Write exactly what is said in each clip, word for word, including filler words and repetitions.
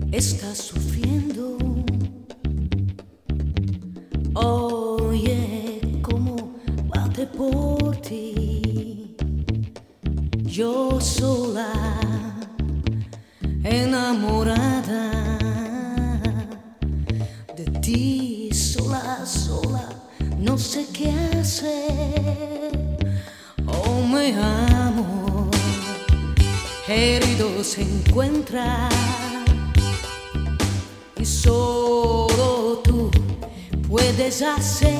estás sufriendo. Oye, cómo bate por ti. Yo sola, enamorada de ti, sola, sola, no sé qué hacer. Oh, mi amor, herido se encuentra y solo tú puedes hacer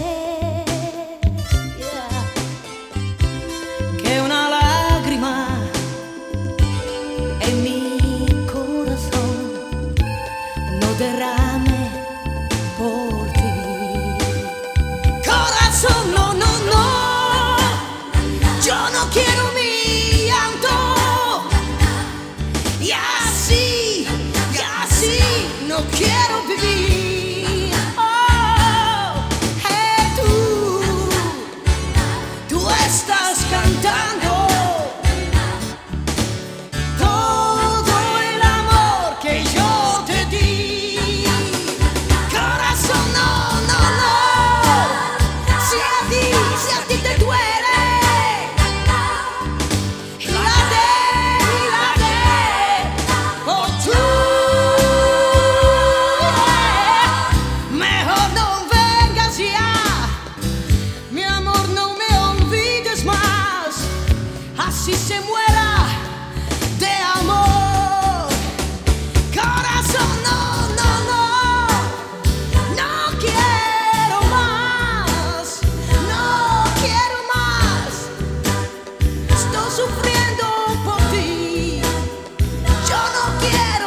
yeah, que una lágrima en mi corazón no derrame por ti. Corazón, no, no, no, yo no quiero mi llanto y así, y así no quiero vivir. Oh, hey, tú, tú estás cantando todo el amor que yo te di. Corazón, no, no, no, si a ti, si a ti te duele, late, late, oh tú, mejor no vengas ya, mi amor, no me olvides más, así se muera de amor. Corazón, no, no, no, no quiero más, no quiero más, estoy sufriendo por ti, yo no quiero